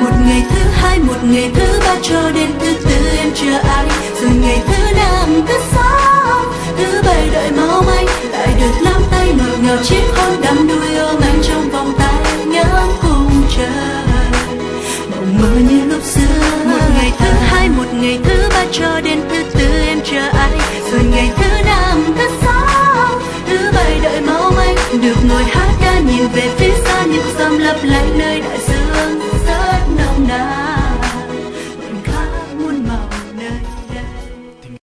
Một ngày thứ hai, một ngày thứ ba cho đến thứ tư em chờ ai. Rồi ngày thứ năm, thứ sáu, thứ bảy đợi máu manh, lại được nắm tay ngọt ngào chiếc hôn đắm đuôi ôm anh trong vòng tay ngắm khung trời mộng mơ như lúc xưa. Một ngày thứ hai, một ngày thứ ba cho đến thứ tư em chờ ai. Rồi ngày thứ năm, thứ sáu, thứ bảy đợi máu manh, được ngồi hát ca nhìn về phía xa những dòng lấp lánh nơi đại dương rất nồng nàn.